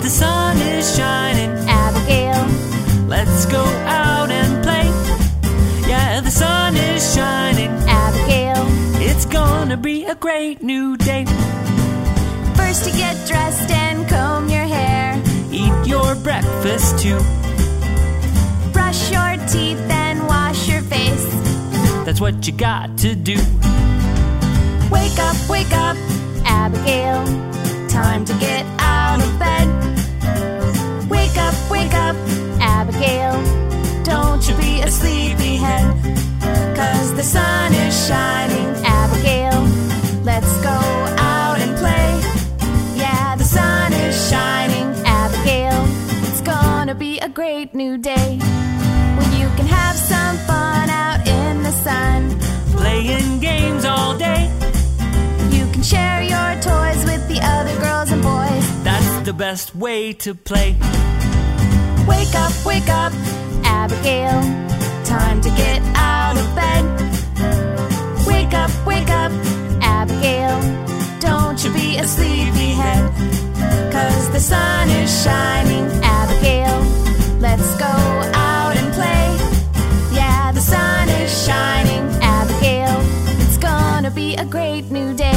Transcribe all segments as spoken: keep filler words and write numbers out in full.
the sun is shining. Abigail, Let's go out and play. Yeah, the sun is shining. Abigail. It's gonna be a great new day. First you get dressed and comb your hair. Eat your breakfast too. Brush your teeth and wash your face. That's what you got to do. Wake up, wake up, Abigail. Time to get out of bed. Wake up, wake up, Abigail. Don't you be a sleepyhead. Cause the sun is shining, Abigail. Let's go out and play. Yeah, the sun is shining, Abigail. It's gonna be a great new day when you can have some fun out in the sun. Playing games all day. You can share your toys with the other girls and boys. That's the best way to play. Wake up, wake up, Abigail. Time to get out of bed. Wake up, wake up, Abigail. Don't you be a sleepyhead. Cause the sun is shining, Abigail. Let's go out and play. Yeah, the sun is shining, Abigail. It's gonna be a great new day.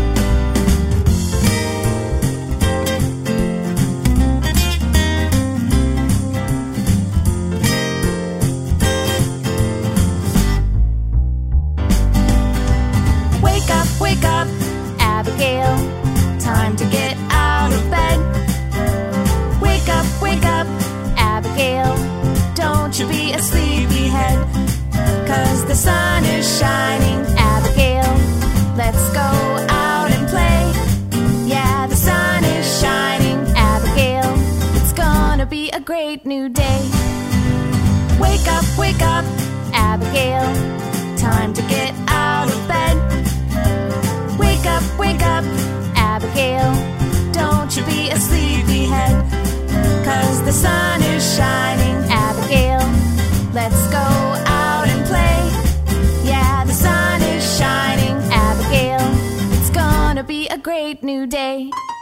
Wake up, wake up, Abigail. Time to get out of bed. Wake up, wake up, Abigail. Don't you be a sleepyhead. Cause the sun is shining, Abigail. Let's go out and play. Yeah, the sun is shining, Abigail. It's gonna be a great new day. Wake up, wake up, Abigail. Time to get out of bed. Wake up, wake up, Abigail. Don't you be a sleepyhead. Cause the sun is shining, Abigail. Let's go out and play. Yeah, the sun is shining, Abigail. It's gonna be a great new day.